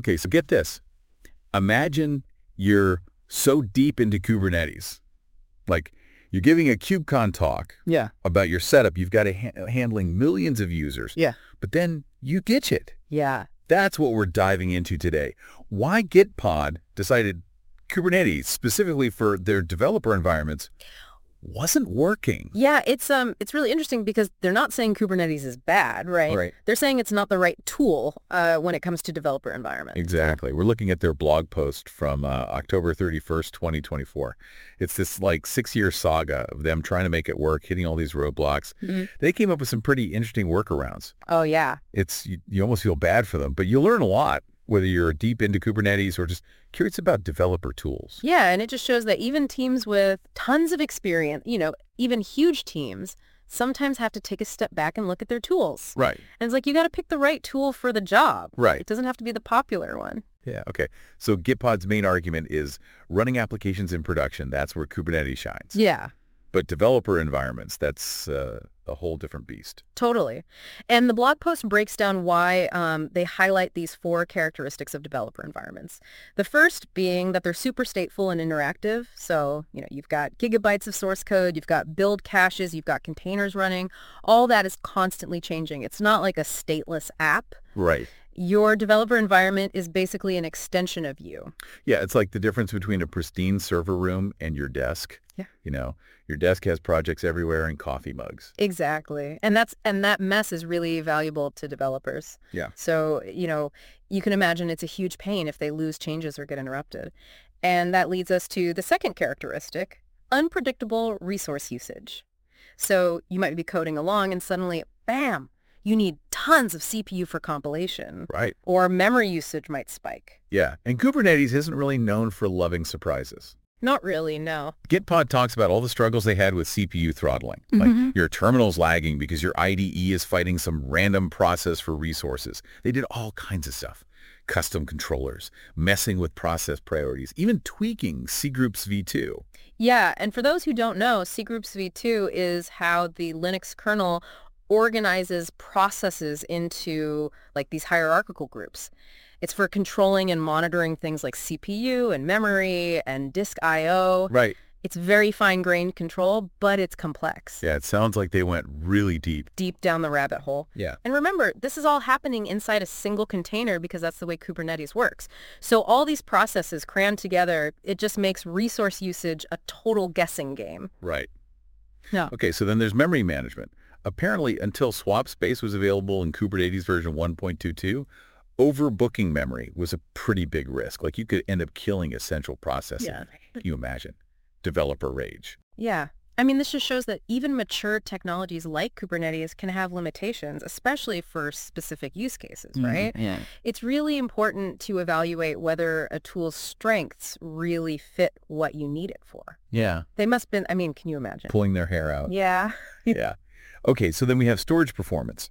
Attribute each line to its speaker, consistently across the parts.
Speaker 1: Okay, so get this. Imagine you're so deep into Kubernetes. Like you're giving a KubeCon talk
Speaker 2: Yeah.
Speaker 1: about your setup. You've got handling millions of users.
Speaker 2: Yeah.
Speaker 1: But then you ditch it.
Speaker 2: Yeah.
Speaker 1: That's what we're diving into today. Why Gitpod decided Kubernetes, specifically for their developer environments, wasn't working.
Speaker 2: Yeah, it's really interesting because they're not saying Kubernetes is bad, right?
Speaker 1: Right.
Speaker 2: They're saying it's not the right tool when it comes to developer environments.
Speaker 1: Exactly. We're looking at their blog post from October 31st, 2024. It's this like 6-year saga of them trying to make it work, hitting all these roadblocks.
Speaker 2: Mhm.
Speaker 1: They came up with some pretty interesting workarounds.
Speaker 2: Oh, yeah.
Speaker 1: You almost feel bad for them, but you learn a lot, whether you're deep into Kubernetes or just curious about developer tools.
Speaker 2: Yeah, and it just shows that even teams with tons of experience, even huge teams, sometimes have to take a step back and look at their tools.
Speaker 1: Right.
Speaker 2: And it's like you got to pick the right tool for the job.
Speaker 1: Right.
Speaker 2: It doesn't have to be the popular one.
Speaker 1: Yeah, okay. So Gitpod's main argument is running applications in production. That's where Kubernetes shines.
Speaker 2: Yeah.
Speaker 1: But developer environments, that's a whole different beast.
Speaker 2: Totally. And the blog post breaks down why they highlight these 4 characteristics of developer environments. The first being that they're super stateful and interactive. So, you've got gigabytes of source code, you've got build caches, you've got containers running. All that is constantly changing. It's not like a stateless app.
Speaker 1: Right.
Speaker 2: Your developer environment is basically an extension of you.
Speaker 1: Yeah, it's like the difference between a pristine server room and your desk.
Speaker 2: Yeah.
Speaker 1: Your desk has projects everywhere and coffee mugs.
Speaker 2: Exactly. And that mess is really valuable to developers.
Speaker 1: Yeah.
Speaker 2: So, you can imagine it's a huge pain if they lose changes or get interrupted. And that leads us to the second characteristic, unpredictable resource usage. So you might be coding along and suddenly, bam, you need tons of CPU for compilation.
Speaker 1: Right.
Speaker 2: Or memory usage might spike.
Speaker 1: Yeah. And Kubernetes isn't really known for loving surprises.
Speaker 2: Not really, no.
Speaker 1: Gitpod talks about all the struggles they had with CPU throttling.
Speaker 2: Mhm.
Speaker 1: Like your terminal's lagging because your IDE is fighting some random process for resources. They did all kinds of stuff. Custom controllers, messing with process priorities, even tweaking cgroups v2.
Speaker 2: Yeah, and for those who don't know, cgroups v2 is how the Linux kernel organizes processes into like these hierarchical groups. It's for controlling and monitoring things like CPU and memory and disk I/O.
Speaker 1: Right.
Speaker 2: It's very fine-grained control, but it's complex.
Speaker 1: Yeah, it sounds like they went really deep.
Speaker 2: Deep down the rabbit hole.
Speaker 1: Yeah.
Speaker 2: And remember, this is all happening inside a single container because that's the way Kubernetes works. So all these processes crammed together, it just makes resource usage a total guessing game.
Speaker 1: Right.
Speaker 2: Yeah.
Speaker 1: Okay, so then there's memory management. Apparently, until swap space was available in Kubernetes version 1.22, overbooking memory was a pretty big risk. Like you could end up killing essential processing.
Speaker 2: Yeah.
Speaker 1: Can you imagine? Developer rage.
Speaker 2: Yeah. I mean, this just shows that even mature technologies like Kubernetes can have limitations, especially for specific use cases, right?
Speaker 3: Yeah.
Speaker 2: It's really important to evaluate whether a tool's strengths really fit what you need it for.
Speaker 1: Yeah.
Speaker 2: They must have been, I mean, can you imagine?
Speaker 1: Pulling their hair out.
Speaker 2: Yeah.
Speaker 1: Yeah. Okay, so then we have storage performance.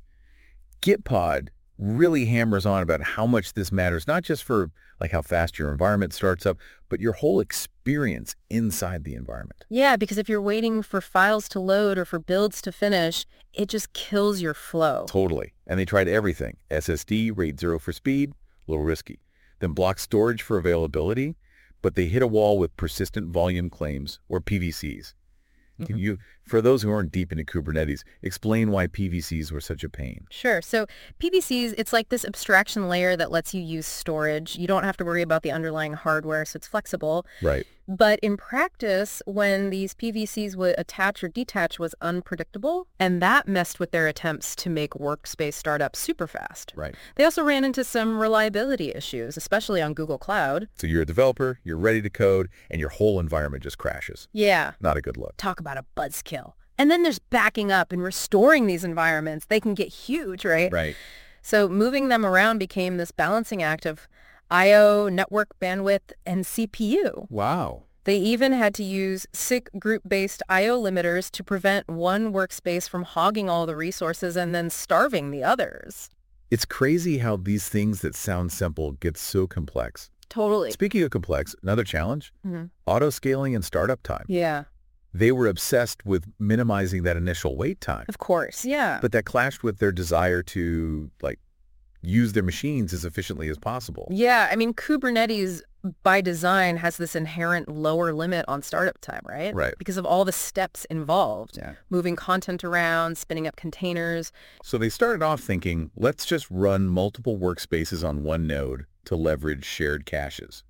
Speaker 1: Gitpod really hammers on about how much this matters, not just for like how fast your environment starts up, but your whole experience inside the environment.
Speaker 2: Yeah, because if you're waiting for files to load or for builds to finish, it just kills your flow.
Speaker 1: Totally. And they tried everything. SSD, RAID 0 for speed, a little risky. Then block storage for availability, but they hit a wall with persistent volume claims, or PVCs. Can you, for those who aren't deep into Kubernetes, explain why PVCs were such a pain?
Speaker 2: Sure. So PVCs, it's like this abstraction layer that lets you use storage. You don't have to worry about the underlying hardware, so it's flexible.
Speaker 1: Right.
Speaker 2: But in practice, when these PVCs would attach or detach was unpredictable, and that messed with their attempts to make workspace startup super fast.
Speaker 1: Right.
Speaker 2: They also ran into some reliability issues, especially on Google Cloud.
Speaker 1: So you're a developer, you're ready to code, and your whole environment just crashes.
Speaker 2: Yeah.
Speaker 1: Not a good look.
Speaker 2: Talk about a buzzkill. And then there's backing up and restoring these environments. They can get huge, right?
Speaker 1: Right.
Speaker 2: So moving them around became this balancing act of I/O, network bandwidth, and CPU.
Speaker 1: Wow.
Speaker 2: They even had to use SIG group-based I/O limiters to prevent one workspace from hogging all the resources and then starving the others.
Speaker 1: It's crazy how these things that sound simple get so complex.
Speaker 2: Totally.
Speaker 1: Speaking of complex, another challenge, auto-scaling and startup time.
Speaker 2: Yeah,
Speaker 1: They were obsessed with minimizing that initial wait time,
Speaker 2: of course. Yeah.
Speaker 1: but that clashed with their desire to, use their machines as efficiently as possible.
Speaker 2: Yeah, I mean, Kubernetes by design has this inherent lower limit on startup time, right?
Speaker 1: Right.
Speaker 2: Because of all the steps involved,
Speaker 1: Yeah.
Speaker 2: moving content around, spinning up containers.
Speaker 1: So they started off thinking, let's just run multiple workspaces on one node to leverage shared caches.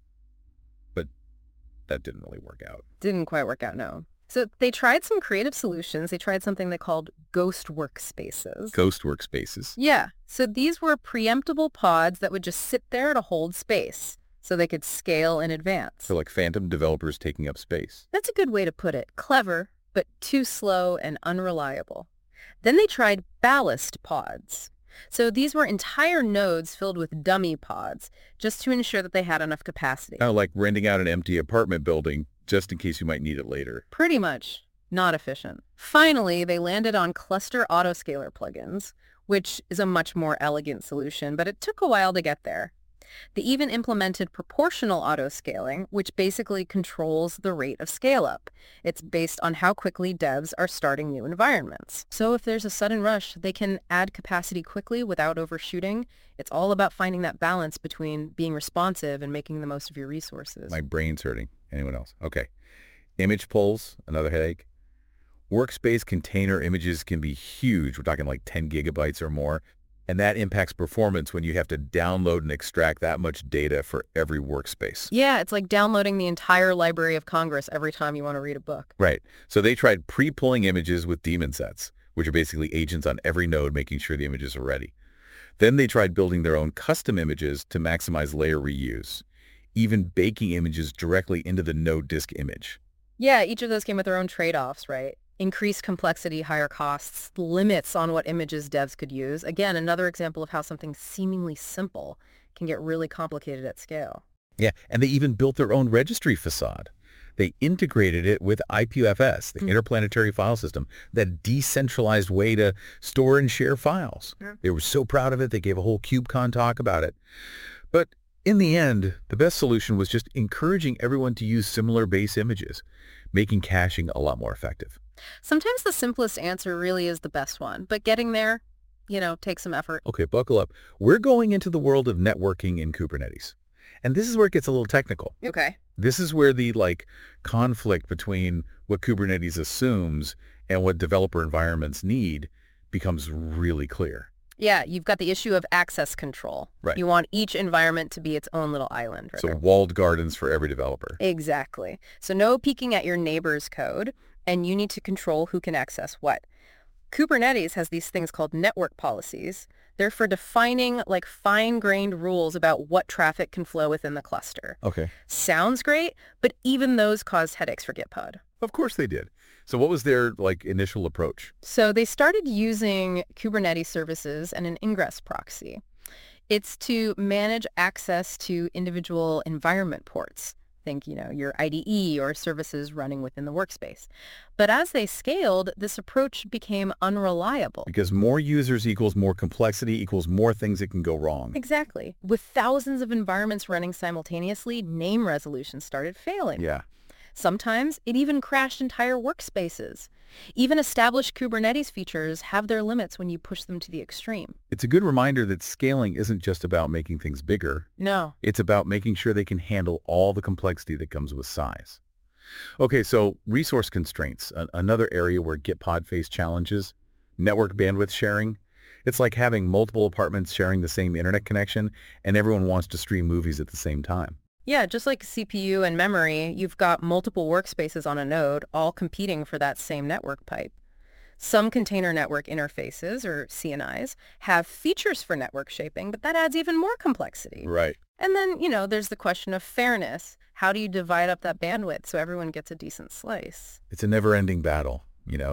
Speaker 1: But that didn't really work out.
Speaker 2: Didn't quite work out, no. So they tried some creative solutions. They tried something they called ghost workspaces.
Speaker 1: Ghost workspaces.
Speaker 2: Yeah, so these were preemptible pods that would just sit there to hold space so they could scale in advance.
Speaker 1: So like phantom developers taking up space.
Speaker 2: That's a good way to put it. Clever, but too slow and unreliable. Then they tried ballast pods. So these were entire nodes filled with dummy pods, just to ensure that they had enough capacity.
Speaker 1: Kind of like renting out an empty apartment building just in case you might need it later.
Speaker 2: Pretty much not efficient. Finally, they landed on cluster autoscaler plugins, which is a much more elegant solution, but it took a while to get there. They even implemented proportional autoscaling, which basically controls the rate of scale-up. It's based on how quickly devs are starting new environments. So if there's a sudden rush, they can add capacity quickly without overshooting. It's all about finding that balance between being responsive and making the most of your resources.
Speaker 1: My brain's hurting. Anyone else? Okay. Image pulls, another headache. Workspace container images can be huge. We're talking like 10 gigabytes or more. And that impacts performance when you have to download and extract that much data for every workspace.
Speaker 2: Yeah, it's like downloading the entire Library of Congress every time you want to read a book.
Speaker 1: Right. So they tried pre-pulling images with daemon sets, which are basically agents on every node making sure the images are ready. Then they tried building their own custom images to maximize layer reuse, even baking images directly into the node disk image.
Speaker 2: Yeah, each of those came with their own trade-offs, right? Increased complexity, higher costs, limits on what images devs could use. Again, another example of how something seemingly simple can get really complicated at scale.
Speaker 1: Yeah, and they even built their own registry facade. They integrated it with IPFS, the Interplanetary File System, that decentralized way to store and share files.
Speaker 2: Yeah.
Speaker 1: They were so proud of it, they gave a whole KubeCon talk about it. But in the end, the best solution was just encouraging everyone to use similar base images, making caching a lot more effective.
Speaker 2: Sometimes the simplest answer really is the best one, but getting there, takes some effort.
Speaker 1: Okay, buckle up. We're going into the world of networking in Kubernetes. And this is where it gets a little technical.
Speaker 2: Okay.
Speaker 1: This is where the conflict between what Kubernetes assumes and what developer environments need becomes really clear.
Speaker 2: Yeah, you've got the issue of access control.
Speaker 1: Right.
Speaker 2: You want each environment to be its own little island. Right?
Speaker 1: So walled gardens for every developer.
Speaker 2: Exactly. So no peeking at your neighbor's code, and you need to control who can access what. Kubernetes has these things called network policies. They're for defining fine-grained rules about what traffic can flow within the cluster.
Speaker 1: Okay.
Speaker 2: Sounds great, but even those caused headaches for Gitpod.
Speaker 1: Of course they did. So what was their initial approach?
Speaker 2: So they started using Kubernetes services and an ingress proxy. It's to manage access to individual environment ports. Think, your IDE or services running within the workspace. But as they scaled, this approach became unreliable.
Speaker 1: Because more users equals more complexity equals more things that can go wrong.
Speaker 2: Exactly. With thousands of environments running simultaneously, name resolution started failing.
Speaker 1: Yeah.
Speaker 2: Sometimes it even crashed entire workspaces. Even established Kubernetes features have their limits when you push them to the extreme.
Speaker 1: It's a good reminder that scaling isn't just about making things bigger.
Speaker 2: No.
Speaker 1: It's about making sure they can handle all the complexity that comes with size. Okay, so resource constraints, another area where Gitpod faced challenges. Network bandwidth sharing. It's like having multiple apartments sharing the same internet connection, and everyone wants to stream movies at the same time.
Speaker 2: Yeah, just like CPU and memory, you've got multiple workspaces on a node, all competing for that same network pipe. Some container network interfaces, or CNIs, have features for network shaping, but that adds even more complexity.
Speaker 1: Right.
Speaker 2: And then, there's the question of fairness. How do you divide up that bandwidth so everyone gets a decent slice?
Speaker 1: It's a never-ending battle,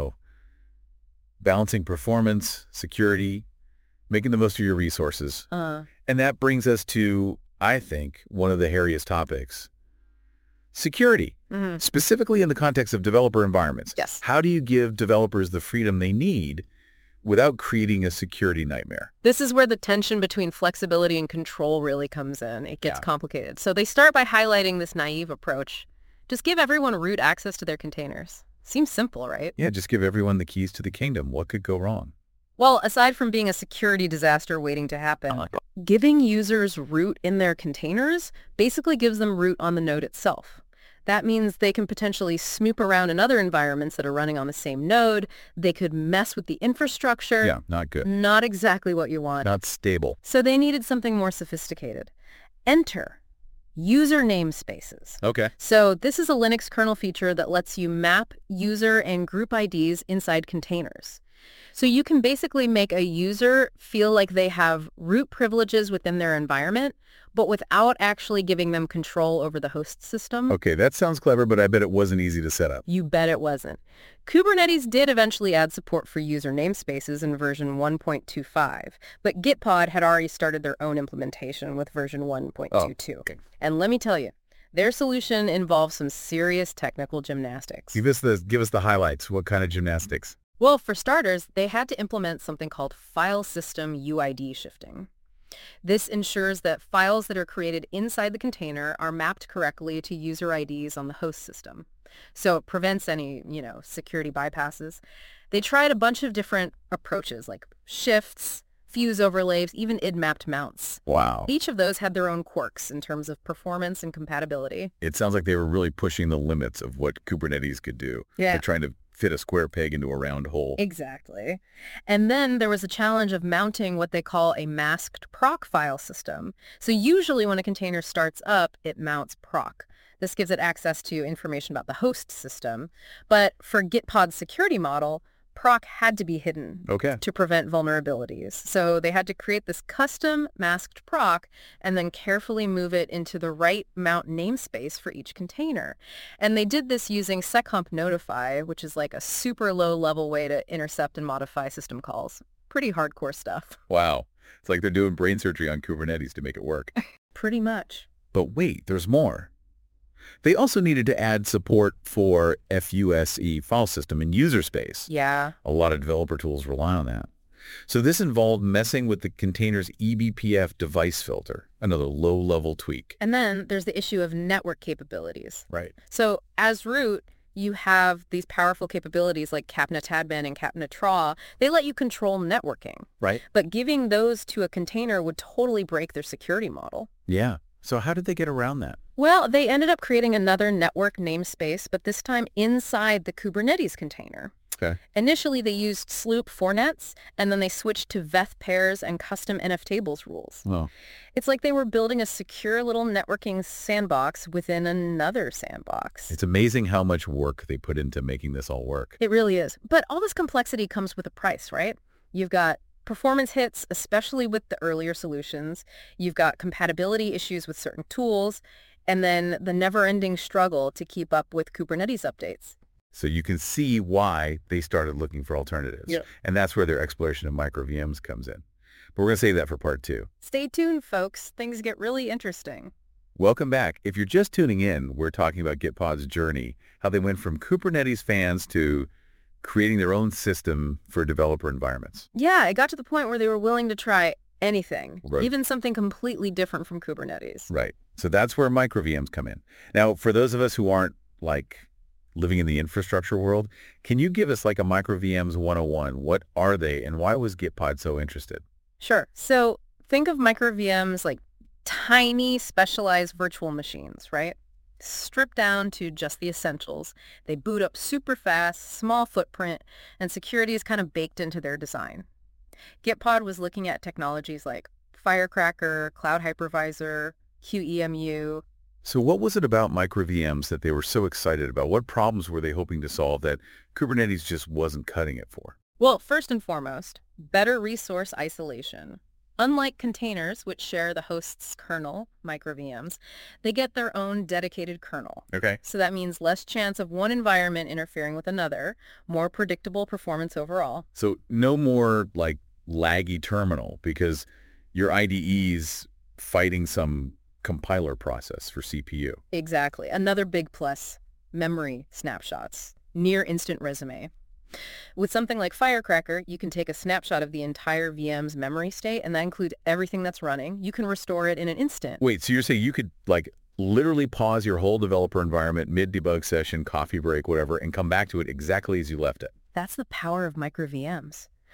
Speaker 1: balancing performance, security, making the most of your resources. And that brings us to, I think, one of the hairiest topics, security, specifically in the context of developer environments.
Speaker 2: Yes.
Speaker 1: How do you give developers the freedom they need without creating a security nightmare?
Speaker 2: This is where the tension between flexibility and control really comes in. It gets complicated. So they start by highlighting this naive approach. Just give everyone root access to their containers. Seems simple, right?
Speaker 1: Yeah, just give everyone the keys to the kingdom. What could go wrong?
Speaker 2: Well, aside from being a security disaster waiting to happen, giving users root in their containers basically gives them root on the node itself. That means they can potentially snoop around in other environments that are running on the same node. They could mess with the infrastructure.
Speaker 1: Yeah, not good.
Speaker 2: Not exactly what you want.
Speaker 1: Not stable.
Speaker 2: So they needed something more sophisticated. Enter user namespaces.
Speaker 1: Okay.
Speaker 2: So this is a Linux kernel feature that lets you map user and group IDs inside containers. So you can basically make a user feel like they have root privileges within their environment, but without actually giving them control over the host system.
Speaker 1: Okay, that sounds clever, but I bet it wasn't easy to set up.
Speaker 2: You bet it wasn't. Kubernetes did eventually add support for user namespaces in version 1.25, but Gitpod had already started their own implementation with version 1.22.
Speaker 1: Okay.
Speaker 2: And let me tell you, their solution involves some serious technical gymnastics.
Speaker 1: Give us the highlights. What kind of gymnastics?
Speaker 2: Well, for starters, they had to implement something called file system UID shifting. This ensures that files that are created inside the container are mapped correctly to user IDs on the host system. So it prevents any, security bypasses. They tried a bunch of different approaches like shifts, fuse overlays, even id-mapped mounts.
Speaker 1: Wow.
Speaker 2: Each of those had their own quirks in terms of performance and compatibility.
Speaker 1: It sounds like they were really pushing the limits of what Kubernetes could do.
Speaker 2: Yeah.
Speaker 1: They're trying to fit a square peg into a round hole.
Speaker 2: Exactly. And then there was a challenge of mounting what they call a masked proc file system. So usually when a container starts up, it mounts proc. This gives it access to information about the host system. But for Gitpod's security model, proc had to be hidden to prevent vulnerabilities. So they had to create this custom masked proc and then carefully move it into the right mount namespace for each container. And they did this using seccomp notify, which is like a super low level way to intercept and modify system calls. Pretty hardcore stuff.
Speaker 1: Wow. It's like they're doing brain surgery on Kubernetes to make it work.
Speaker 2: Pretty much.
Speaker 1: But wait, there's more. They also needed to add support for FUSE file system in user space.
Speaker 2: Yeah.
Speaker 1: A lot of developer tools rely on that. So this involved messing with the container's eBPF device filter, another low-level tweak.
Speaker 2: And then there's the issue of network capabilities.
Speaker 1: Right.
Speaker 2: So as root, you have these powerful capabilities like CAPNA Tadbin and CAPNA TRAW. They let you control networking.
Speaker 1: Right.
Speaker 2: But giving those to a container would totally break their security model.
Speaker 1: Yeah. So how did they get around that?
Speaker 2: Well, they ended up creating another network namespace, but this time inside the Kubernetes container.
Speaker 1: Okay.
Speaker 2: Initially, they used Sloop fornets, and then they switched to Veth pairs and custom NFTables rules.
Speaker 1: Oh.
Speaker 2: It's like they were building a secure little networking sandbox within another sandbox.
Speaker 1: It's amazing how much work they put into making this all work.
Speaker 2: It really is. But all this complexity comes with a price, right? You've got performance hits, especially with the earlier solutions. You've got compatibility issues with certain tools, and then the never-ending struggle to keep up with Kubernetes updates.
Speaker 1: So you can see why they started looking for alternatives.
Speaker 2: Yep.
Speaker 1: And that's where their exploration of micro VMs comes in. But we're going to save that for part 2.
Speaker 2: Stay tuned, folks. Things get really interesting.
Speaker 1: Welcome back. If you're just tuning in, we're talking about Gitpod's journey, how they went from Kubernetes fans to creating their own system for developer environments.
Speaker 2: Yeah, it got to the point where they were willing to try anything,
Speaker 1: Right.
Speaker 2: even something completely different from Kubernetes.
Speaker 1: Right. So that's where micro VMs come in. Now, for those of us who aren't living in the infrastructure world, can you give us like a micro VMs 101? What are they and why was Gitpod so interested?
Speaker 2: Sure. So think of micro VMs like tiny specialized virtual machines, right? Stripped down to just the essentials. They boot up super fast, small footprint, and security is kind of baked into their design. Gitpod was looking at technologies like Firecracker, Cloud Hypervisor, QEMU.
Speaker 1: So what was it about micro VMs that they were so excited about? What problems were they hoping to solve that Kubernetes just wasn't cutting it for?
Speaker 2: Well, first and foremost, better resource isolation. Unlike containers, which share the host's kernel, micro VMs, they get their own dedicated kernel.
Speaker 1: Okay.
Speaker 2: So that means less chance of one environment interfering with another, more predictable performance overall.
Speaker 1: So no more like laggy terminal because your IDE's fighting some compiler process for CPU.
Speaker 2: Exactly. Another big plus, memory snapshots, near instant resume. With something like Firecracker, you can take a snapshot of the entire VM's memory state, and that includes everything that's running. You can restore it in an instant.
Speaker 1: Wait, so you're saying you could literally pause your whole developer environment, mid-debug session, coffee break, whatever, and come back to it exactly as you left it?
Speaker 2: That's the power of micro VMs.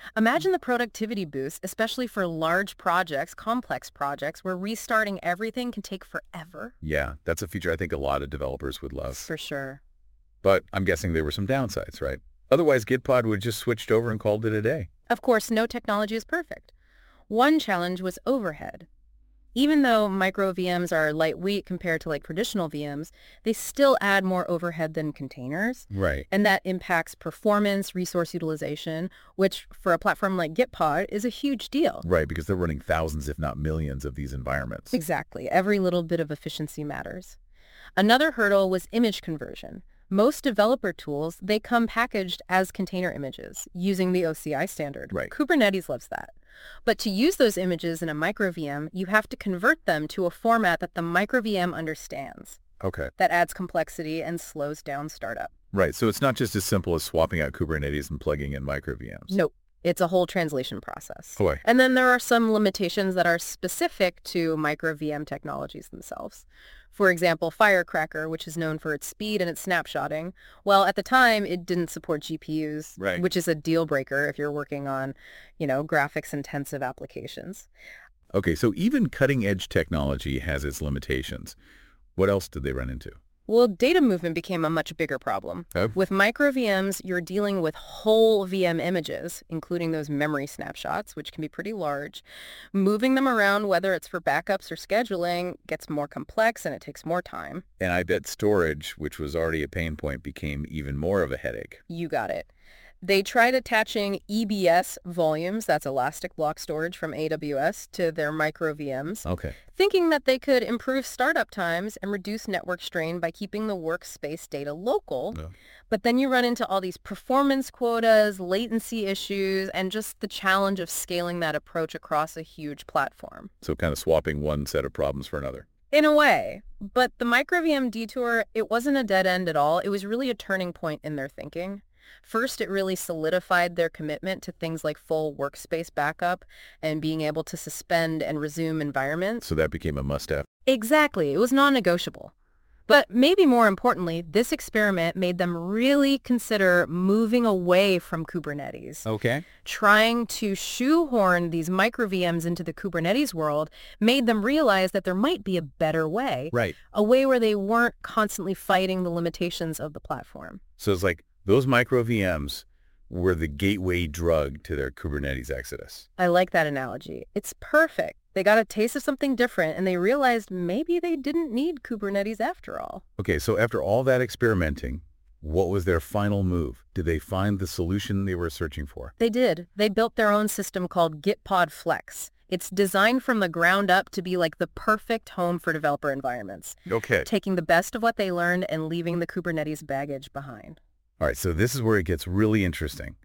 Speaker 2: Imagine the productivity boost, especially for large projects, complex projects, where restarting everything can take forever.
Speaker 1: Yeah, that's a feature I think a lot of developers would love.
Speaker 2: For sure.
Speaker 1: But I'm guessing there were some downsides, right? Otherwise, Gitpod would have just switched over and called it a day.
Speaker 2: Of course, no technology is perfect. One challenge was overhead. Even though micro VMs are lightweight compared to like traditional VMs, they still add more overhead than containers.
Speaker 1: Right.
Speaker 2: And that impacts performance, resource utilization, which for a platform like Gitpod is a huge deal.
Speaker 1: Right, because they're running thousands, if not millions, of these environments.
Speaker 2: Exactly. Every little bit of efficiency matters. Another hurdle was image conversion. Most developer tools, they come packaged as container images using the OCI standard.
Speaker 1: Right.
Speaker 2: Kubernetes loves that. But to use those images in a micro VM, you have to convert them to a format that the micro VM understands.
Speaker 1: Okay.
Speaker 2: That adds complexity and slows down startup.
Speaker 1: Right, so it's not just as simple as swapping out Kubernetes and plugging in micro VMs.
Speaker 2: Nope. It's a whole translation process.
Speaker 1: Boy.
Speaker 2: And then there are some limitations that are specific to micro VM technologies themselves. For example, Firecracker, which is known for its speed and its snapshotting, well, at the time, it didn't support GPUs,
Speaker 1: Right.
Speaker 2: which is a deal breaker if you're working on, graphics-intensive applications.
Speaker 1: Okay, so even cutting-edge technology has its limitations. What else did they run into?
Speaker 2: Well, data movement became a much bigger problem.
Speaker 1: Oh.
Speaker 2: With micro VMs, you're dealing with whole VM images, including those memory snapshots, which can be pretty large. Moving them around, whether it's for backups or scheduling, gets more complex and it takes more time.
Speaker 1: And I bet storage, which was already a pain point, became even more of a headache.
Speaker 2: You got it. They tried attaching EBS volumes, that's elastic block storage from AWS, to their micro VMs,
Speaker 1: Okay.
Speaker 2: thinking that they could improve startup times and reduce network strain by keeping the workspace data local.
Speaker 1: Yeah.
Speaker 2: But then you run into all these performance quotas, latency issues, and just the challenge of scaling that approach across a huge platform.
Speaker 1: So kind of swapping one set of problems for another.
Speaker 2: In a way. But the micro VM detour, it wasn't a dead end at all. It was really a turning point in their thinking. First, it really solidified their commitment to things like full workspace backup and being able to suspend and resume environments.
Speaker 1: So that became a must-have.
Speaker 2: Exactly. It was non-negotiable. But maybe more importantly, this experiment made them really consider moving away from Kubernetes.
Speaker 1: Okay.
Speaker 2: Trying to shoehorn these micro VMs into the Kubernetes world made them realize that there might be a better way,
Speaker 1: Right.
Speaker 2: a way where they weren't constantly fighting the limitations of the platform.
Speaker 1: So it's like those micro VMs were the gateway drug to their Kubernetes exodus.
Speaker 2: I like that analogy. It's perfect. They got a taste of something different and they realized maybe they didn't need Kubernetes after all.
Speaker 1: Okay, so after all that experimenting, what was their final move? Did they find the solution they were searching for?
Speaker 2: They did. They built their own system called Gitpod Flex. It's designed from the ground up to be like the perfect home for developer environments,
Speaker 1: Okay.
Speaker 2: taking the best of what they learned and leaving the Kubernetes baggage behind.
Speaker 1: All right, so this is where it gets really interesting.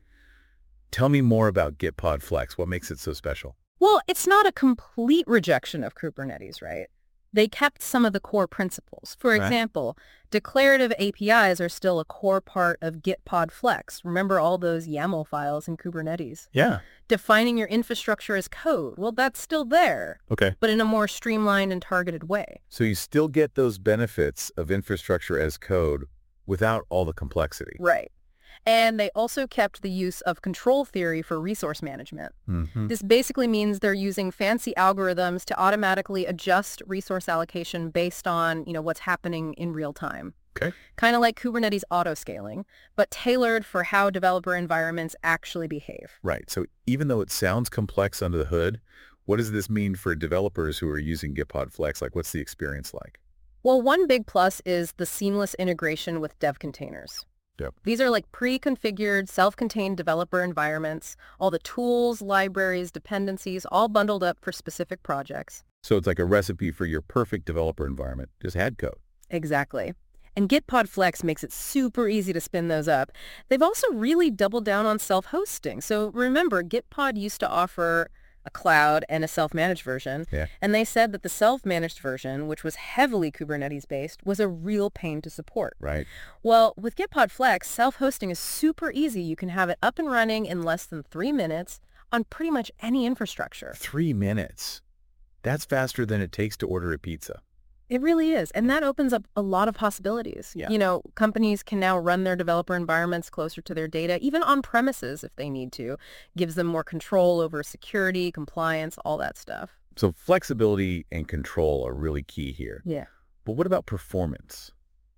Speaker 1: Tell me more about Gitpod Flex. What makes it so special?
Speaker 2: Well, it's not a complete rejection of Kubernetes, right? They kept some of the core principles. For
Speaker 1: Right.
Speaker 2: example, declarative APIs are still a core part of Gitpod Flex. Remember all those YAML files in Kubernetes?
Speaker 1: Yeah.
Speaker 2: Defining your infrastructure as code, well, that's still there,
Speaker 1: Okay.
Speaker 2: but in a more streamlined and targeted way.
Speaker 1: So you still get those benefits of infrastructure as code without all the complexity.
Speaker 2: Right. And they also kept the use of control theory for resource management.
Speaker 1: Mm-hmm.
Speaker 2: This basically means they're using fancy algorithms to automatically adjust resource allocation based on, what's happening in real time.
Speaker 1: Okay.
Speaker 2: Kind of like Kubernetes auto-scaling, but tailored for how developer environments actually behave.
Speaker 1: Right. So even though it sounds complex under the hood, what does this mean for developers who are using Gitpod Flex? Like, what's the experience like?
Speaker 2: Well, one big plus is the seamless integration with dev containers.
Speaker 1: Yep.
Speaker 2: These are like pre-configured, self-contained developer environments, all the tools, libraries, dependencies, all bundled up for specific projects.
Speaker 1: So it's like a recipe for your perfect developer environment. Just add code.
Speaker 2: Exactly. And Gitpod Flex makes it super easy to spin those up. They've also really doubled down on self-hosting. So remember, Gitpod used to offer a cloud and a self-managed version.
Speaker 1: Yeah.
Speaker 2: And they said that the self-managed version, which was heavily Kubernetes-based, was a real pain to support.
Speaker 1: Right.
Speaker 2: Well, with Gitpod Flex, self-hosting is super easy. You can have it up and running in less than 3 minutes on pretty much any infrastructure.
Speaker 1: 3 minutes. That's faster than it takes to order a pizza.
Speaker 2: It really is. And that opens up a lot of possibilities.
Speaker 1: Yeah.
Speaker 2: Companies can now run their developer environments closer to their data, even on premises if they need to. Gives them more control over security, compliance, all that stuff.
Speaker 1: So flexibility and control are really key here.
Speaker 2: Yeah.
Speaker 1: But what about performance?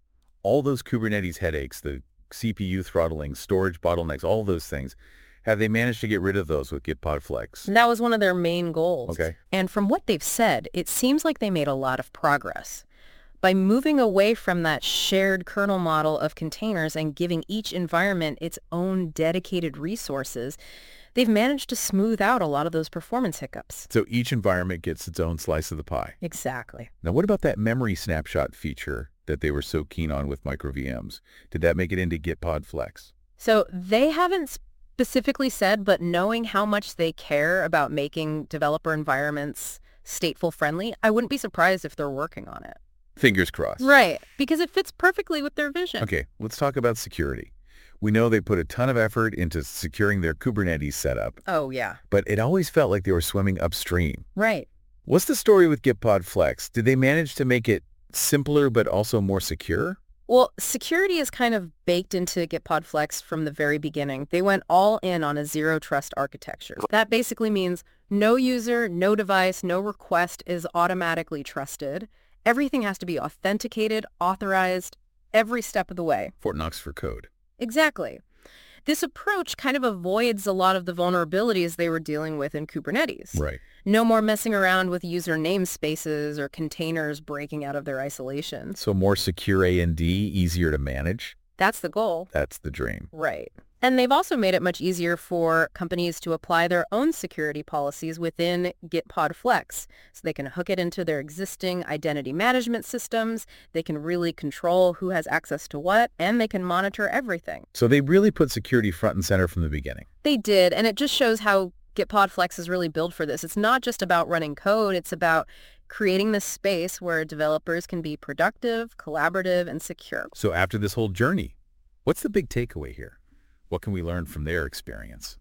Speaker 1: All those Kubernetes headaches, the CPU throttling, storage bottlenecks, all those things, have they managed to get rid of those with Gitpod Flex?
Speaker 2: That was one of their main goals.
Speaker 1: Okay.
Speaker 2: And from what they've said, it seems like they made a lot of progress. By moving away from that shared kernel model of containers and giving each environment its own dedicated resources, they've managed to smooth out a lot of those performance hiccups.
Speaker 1: So each environment gets its own slice of the pie.
Speaker 2: Exactly.
Speaker 1: Now, what about that memory snapshot feature that they were so keen on with micro VMs? Did that make it into Gitpod Flex?
Speaker 2: So they haven't specifically said, but knowing how much they care about making developer environments stateful friendly, I wouldn't be surprised if they're working on it.
Speaker 1: Fingers crossed.
Speaker 2: Right, because it fits perfectly with their vision.
Speaker 1: Okay, let's talk about security. We know they put a ton of effort into securing their Kubernetes setup,
Speaker 2: Oh, yeah.
Speaker 1: but it always felt like they were swimming upstream.
Speaker 2: Right.
Speaker 1: What's the story with Gitpod Flex? Did they manage to make it simpler but also more secure?
Speaker 2: Well, security is kind of baked into Gitpod Flex from the very beginning. They went all in on a zero-trust architecture. That basically means no user, no device, no request is automatically trusted. Everything has to be authenticated, authorized, every step of the way.
Speaker 1: Fort Knox for code.
Speaker 2: Exactly. This approach kind of avoids a lot of the vulnerabilities they were dealing with in Kubernetes.
Speaker 1: Right.
Speaker 2: No more messing around with user namespaces or containers breaking out of their isolation.
Speaker 1: So more secure A&D, easier to manage?
Speaker 2: That's the goal.
Speaker 1: That's the dream.
Speaker 2: Right. And they've also made it much easier for companies to apply their own security policies within Gitpod Flex. So they can hook it into their existing identity management systems, they can really control who has access to what, and they can monitor everything.
Speaker 1: So they really put security front and center from the beginning.
Speaker 2: They did, and it just shows how Gitpod Flex is really built for this. It's not just about running code, it's about creating this space where developers can be productive, collaborative, and secure.
Speaker 1: So after this whole journey, what's the big takeaway here? What can we learn from their experience?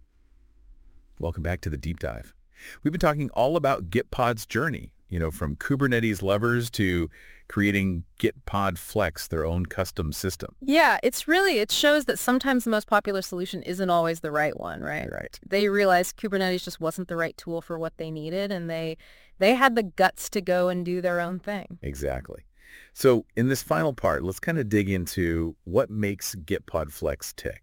Speaker 1: Welcome back to the Deep Dive. We've been talking all about Gitpod's journey, from Kubernetes lovers to creating Gitpod Flex, their own custom system.
Speaker 2: Yeah, it shows that sometimes the most popular solution isn't always the right one, right?
Speaker 1: Right.
Speaker 2: They realized Kubernetes just wasn't the right tool for what they needed, and they had the guts to go and do their own thing.
Speaker 1: Exactly. So in this final part, let's kind of dig into what makes Gitpod Flex tick.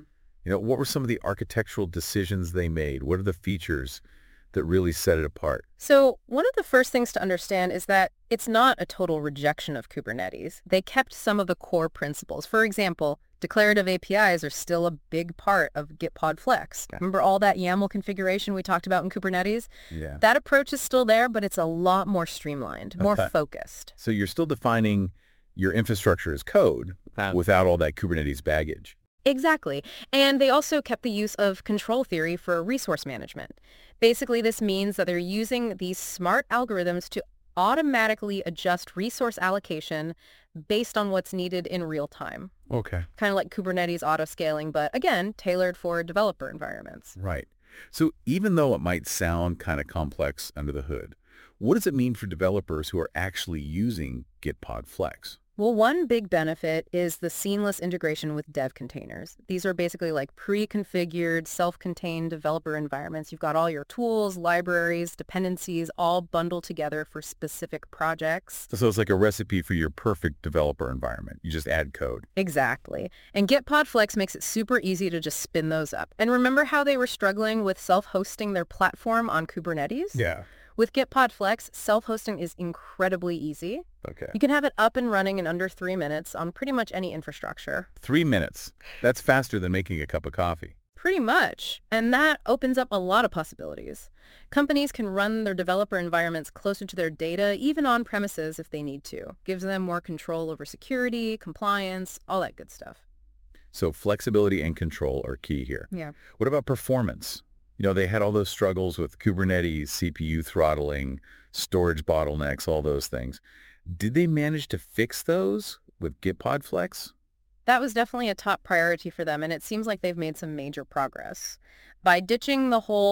Speaker 1: What were some of the architectural decisions they made? What are the features that really set it apart?
Speaker 2: So one of the first things to understand is that it's not a total rejection of Kubernetes. They kept some of the core principles. For example, declarative APIs are still a big part of Gitpod Flex.
Speaker 1: Okay.
Speaker 2: Remember all that YAML configuration we talked about in Kubernetes?
Speaker 1: Yeah.
Speaker 2: That approach is still there, but it's a lot more streamlined, more
Speaker 1: Okay.
Speaker 2: focused.
Speaker 1: So you're still defining your infrastructure as code without all that Kubernetes baggage.
Speaker 2: Exactly. And they also kept the use of control theory for resource management. Basically, this means that they're using these smart algorithms to automatically adjust resource allocation based on what's needed in real time.
Speaker 1: Okay.
Speaker 2: Kind of like Kubernetes auto-scaling, but again, tailored for developer environments.
Speaker 1: Right. So even though it might sound kind of complex under the hood, what does it mean for developers who are actually using Gitpod Flex?
Speaker 2: Well, one big benefit is the seamless integration with dev containers. These are basically like pre-configured, self-contained developer environments. You've got all your tools, libraries, dependencies, all bundled together for specific projects.
Speaker 1: So it's like a recipe for your perfect developer environment. You just add code.
Speaker 2: Exactly. And Gitpod Flex makes it super easy to just spin those up. And remember how they were struggling with self-hosting their platform on Kubernetes?
Speaker 1: Yeah.
Speaker 2: With Gitpod Flex, self-hosting is incredibly easy.
Speaker 1: Okay.
Speaker 2: You can have it up and running in under 3 minutes on pretty much any infrastructure.
Speaker 1: 3 minutes. That's faster than making a cup of coffee.
Speaker 2: Pretty much. And that opens up a lot of possibilities. Companies can run their developer environments closer to their data, even on premises if they need to. Gives them more control over security, compliance, all that good stuff.
Speaker 1: So flexibility and control are key here.
Speaker 2: Yeah.
Speaker 1: What about performance? They had all those struggles with Kubernetes, CPU throttling, storage bottlenecks, all those things. Did they manage to fix those with Gitpod Flex?
Speaker 2: That was definitely a top priority for them, and it seems like they've made some major progress. By ditching the whole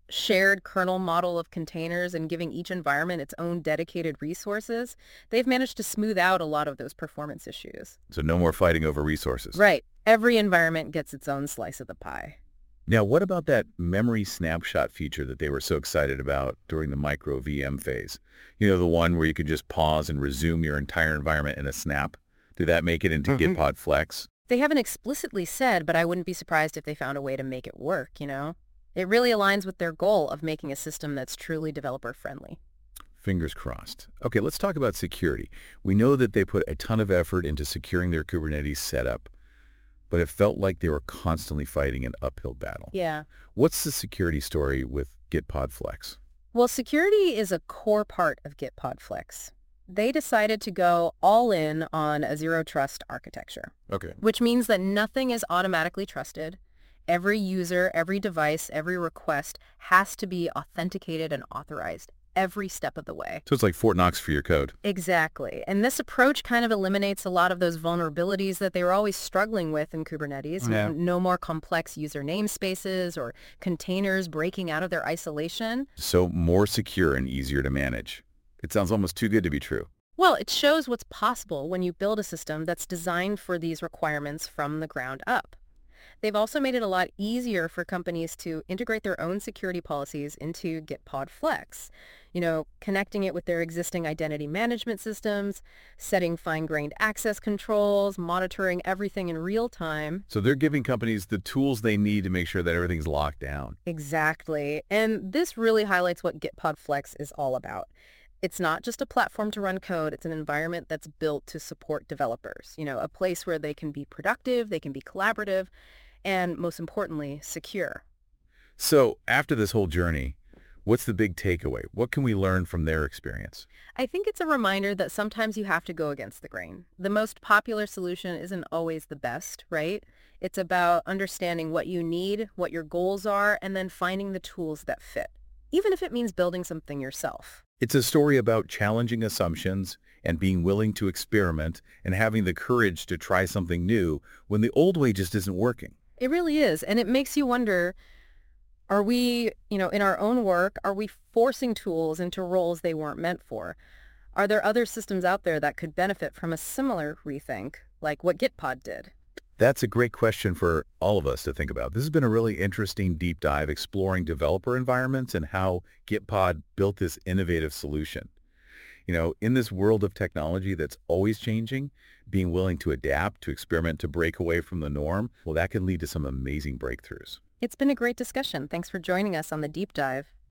Speaker 2: shared kernel model of containers and giving each environment its own dedicated resources, they've managed to smooth out a lot of those performance issues.
Speaker 1: So no more fighting over resources.
Speaker 2: Right. Every environment gets its own slice of the pie.
Speaker 1: Now, what about that memory snapshot feature that they were so excited about during the micro VM phase? You know, the one where you could just pause and resume your entire environment in a snap? Did that make it into Gitpod Flex?
Speaker 2: They haven't explicitly said, but I wouldn't be surprised if they found a way to make it work, you know? It really aligns with their goal of making a system that's truly developer-friendly.
Speaker 1: Fingers crossed. Okay, let's talk about security. We know that they put a ton of effort into securing their Kubernetes setup, but it felt like they were constantly fighting an uphill battle.
Speaker 2: Yeah.
Speaker 1: What's the security story with Gitpod Flex?
Speaker 2: Well, security is a core part of Gitpod Flex. They decided to go all in on a zero-trust architecture,
Speaker 1: Okay.
Speaker 2: which means that nothing is automatically trusted. Every user, every device, every request has to be authenticated and authorized every step of the way.
Speaker 1: So it's like Fort Knox for your code.
Speaker 2: Exactly. And this approach kind of eliminates a lot of those vulnerabilities that they were always struggling with in Kubernetes.
Speaker 1: Yeah.
Speaker 2: No more complex user namespaces or containers breaking out of their isolation.
Speaker 1: So more secure and easier to manage. It sounds almost too good to be true.
Speaker 2: Well, it shows what's possible when you build a system that's designed for these requirements from the ground up. They've also made it a lot easier for companies to integrate their own security policies into Gitpod Flex, you know, connecting it with their existing identity management systems, setting fine-grained access controls, monitoring everything in real time.
Speaker 1: So they're giving companies the tools they need to make sure that everything's locked down.
Speaker 2: Exactly. And this really highlights what Gitpod Flex is all about. It's not just a platform to run code. It's an environment that's built to support developers, you know, a place where they can be productive, they can be collaborative, and most importantly, secure.
Speaker 1: So after this whole journey, what's the big takeaway? What can we learn from their experience?
Speaker 2: I think it's a reminder that sometimes you have to go against the grain. The most popular solution isn't always the best, right? It's about understanding what you need, what your goals are, and then finding the tools that fit, even if it means building something yourself.
Speaker 1: It's a story about challenging assumptions and being willing to experiment and having the courage to try something new when the old way just isn't working.
Speaker 2: It really is. And it makes you wonder, are we, you know, in our own work, are we forcing tools into roles they weren't meant for? Are there other systems out there that could benefit from a similar rethink, like what Gitpod did?
Speaker 1: That's a great question for all of us to think about. This has been a really interesting deep dive exploring developer environments and how Gitpod built this innovative solution. You know, in this world of technology that's always changing, being willing to adapt, to experiment, to break away from the norm, well, that can lead to some amazing breakthroughs.
Speaker 2: It's been a great discussion. Thanks for joining us on the deep dive.